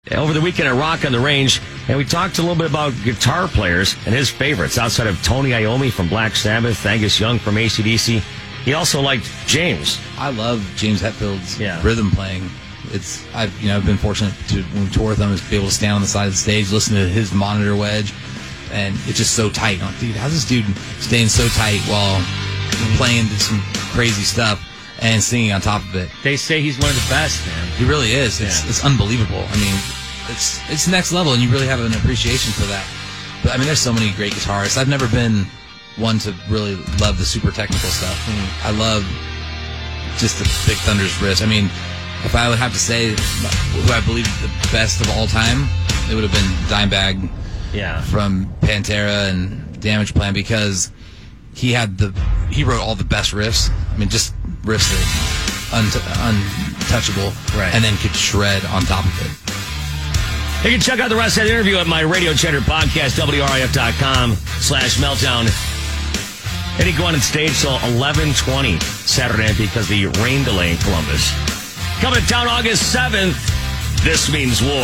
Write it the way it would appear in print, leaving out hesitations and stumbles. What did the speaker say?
over the weekend at Rock on the Range, and we talked a little bit about guitar players and his favorites. Outside of Tony Iommi from Black Sabbath, Angus Young from AC/DC, he also liked James. I love James Hetfield's rhythm playing. I've been fortunate to, when we tour with him, to be able to stand on the side of the stage, listen to his monitor wedge, and it's just so tight. I'm like, dude, how's this dude staying so tight while playing some crazy stuff and singing on top of it? They say he's one of the best, man. He really is. It's unbelievable. I mean, it's next level, and you really have an appreciation for that. But I mean, there's so many great guitarists. I've never been one to really love the super technical stuff. I love just the big thunderous riffs. I mean, if I would have to say who I believe the best of all time, it would have been Dimebag from Pantera and Damage Plan, because he wrote all the best riffs. I mean, just riffs that untouchable, and then could shred on top of it. You can check out the rest of that interview at my Radio Cheddar podcast, WRIF.com/meltdown. Eddie going on stage till 11:20 Saturday night because of the rain delay in Columbus. Coming to town August 7th, This Means War.